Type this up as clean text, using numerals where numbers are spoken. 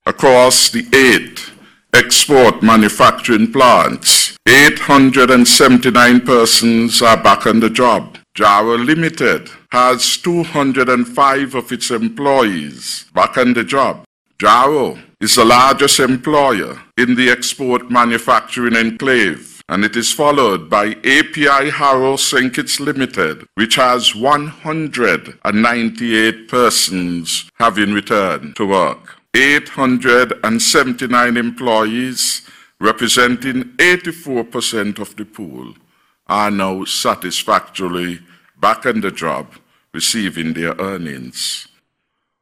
Across the 8 export manufacturing plants, 879 persons are back on the job. Jaro Limited has 205 of its employees back on the job. Jaro is the largest employer in the export manufacturing enclave, and it is followed by API Harrow Sinkits Limited, which has 198 persons having returned to work. 879 employees, representing 84% of the pool, are now satisfactorily back on the job, receiving their earnings.